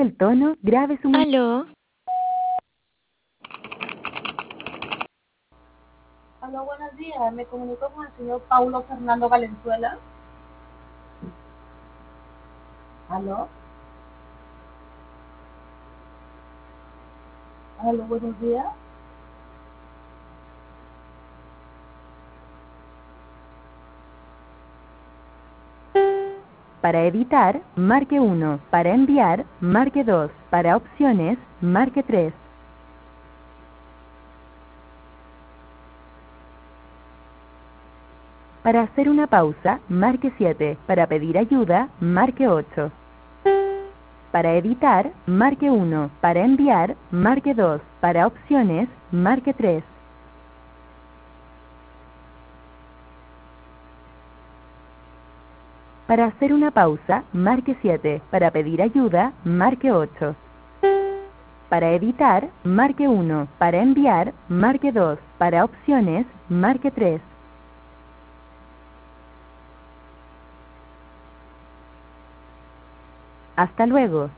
el tono, grabe su... Aló, Aló, buenos días. Me comunico con el señor Paulo Fernando Valenzuela. Aló. Aló, buenos días. Para editar, marque 1. Para enviar, marque 2. Para opciones, marque 3. Para hacer una pausa, marque 7. Para pedir ayuda, marque 8. Para editar, marque 1. Para enviar, marque 2. Para opciones, marque 3. Para hacer una pausa, marque 7. Para pedir ayuda, marque 8. Para editar, marque 1. Para enviar, marque 2. Para opciones, marque 3. Hasta luego.